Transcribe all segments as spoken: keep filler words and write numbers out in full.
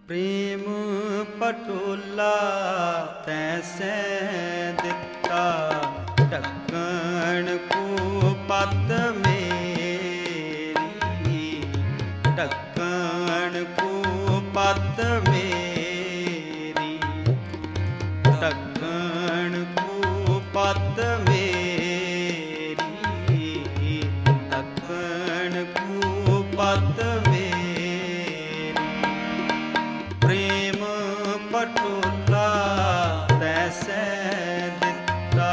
प्रेम पटोला तैसे दिता ढक्कन को पत मेरी, ढक्कन को पत मेरी, ढक्कन को पत मेरी, ढक्कन को पत मेरी। प्रेम पटोला तैसे दिता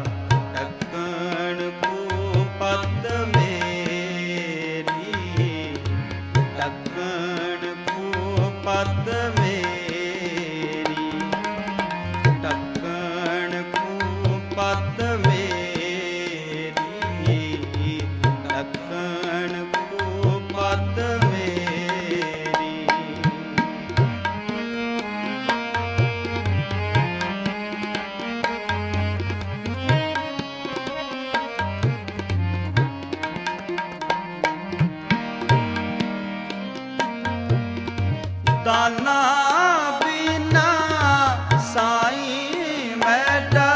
ढक्कन को पत मेरी, ढक्कन को पत मेरी, ढक्कन को पत मेरी, ढक्कन को पत मेरी। दाना बिना साईं मैडा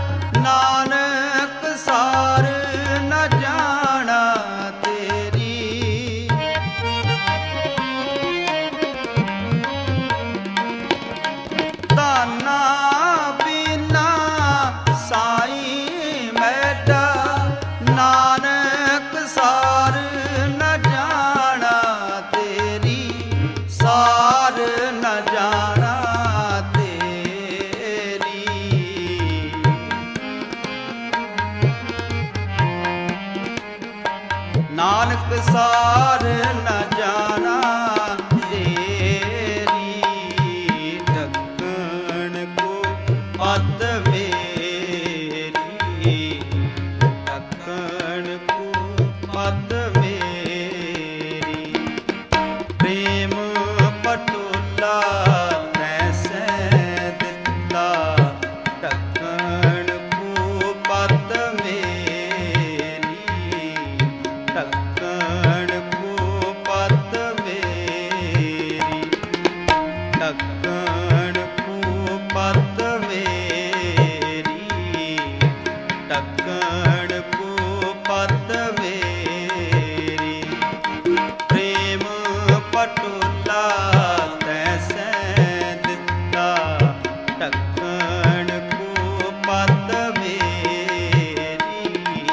नानक सार न जाना तेरी। दाना बिना साईं मैडा नानक सार न जाना तेरी, सार न जाना तेरी। नानक सार न जाना तेरी, ढक्कन को पत मेरी, ढक्कन को पत मेरी। प्रेम पटोला तैसे दिता ढक्कन को पत मेरी, ढक्कन को पत मेरी, ढक्कन को पत मेरी, ढक्कन को पत मेरी। प्रेम पटोला तैसे दिता ढक्कन को पत मेरी,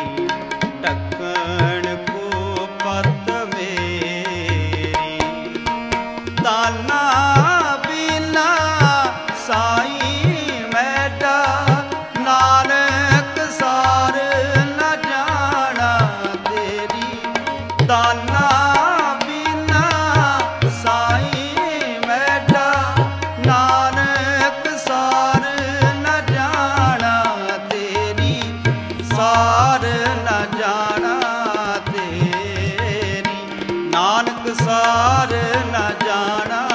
ढक्कन को पत मेरी। दाना बिना साईं मैडा नानक सार न जाना तेरी। दाना बिना साईं मैडा नानक सार न जाना तेरी, सार न जाना तेरी। नानक सार न जाना